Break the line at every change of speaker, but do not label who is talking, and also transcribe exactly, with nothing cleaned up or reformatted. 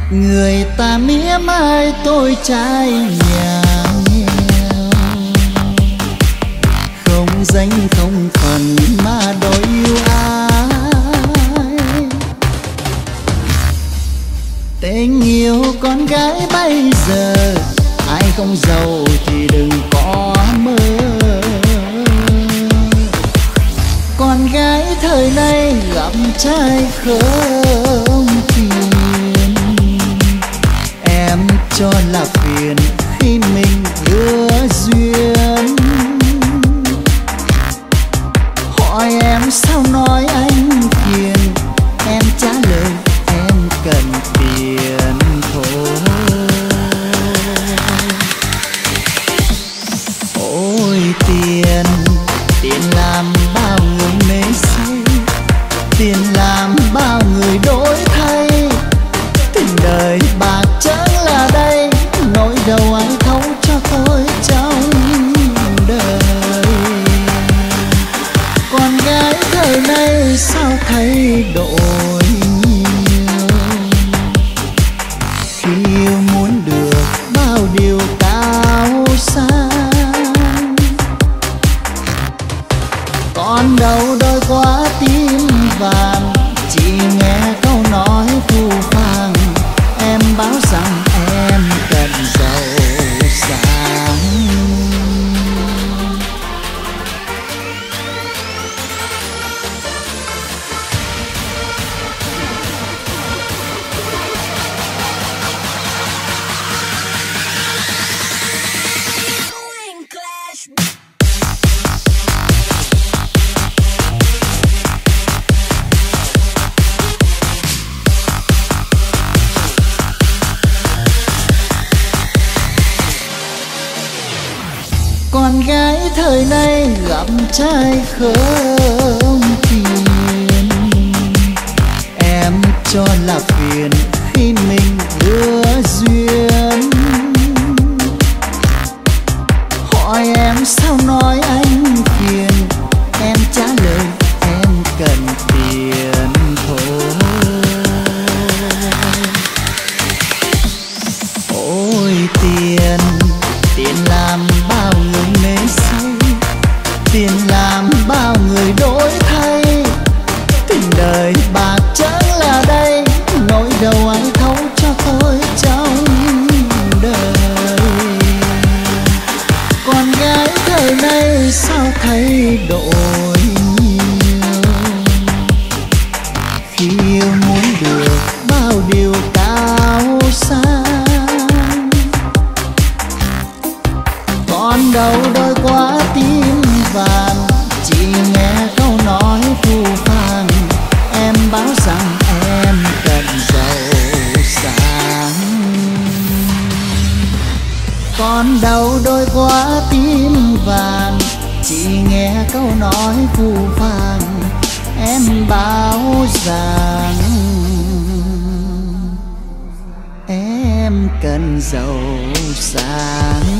Người ta mỉa mai tôi trai nhà nghèo, không danh không phần mà đòi yêu ai. Tình yêu con gái bây giờ, ai không giàu thì đừng có mơ. Con gái thời nay gặp trai không phiền, em cho là phiền khi mình lừa duyên. Hỏi em sao nói anh phiền, em trả lời em cần tiền thôi. Ôi tiền, tiền làm bao người mê say, tiền làm bao người đổi thay. Tình đời bạc chẳng là đây, nỗi đau ai thấu cho tôi trong đời. Con gái thời nay sao thay đổi nhiều, khi yêu muốn được bao điều cao sang. Còn đâu đôi quá tim vàng, chỉ nghe câu nói phù phàng. Em báo rằng em cần giàu sang. Con gái thời nay gặp trai không phiền, em cho là phiền khi mình lừa duyên. Hỏi em sao nói anh phiền, em trả lời em cần tiền thôi. Ôi tiền, tiền làm bao người mê say, tiền làm bao người đổi thay. Tình đời bạc chẳng là đây, nỗi đau ai thấu cho tôi trong đời. Con gái thời nay sao thay đổi nhiều, khi yêu muốn được bao điều cao sang. Còn đâu đôi quá tim vàng, chỉ nghe câu nói phù phàng. Em báo rằng em cần giàu sang. Còn đâu đôi quá tim vàng, chỉ nghe câu nói phù phàng. Em báo rằng em cần giàu sang.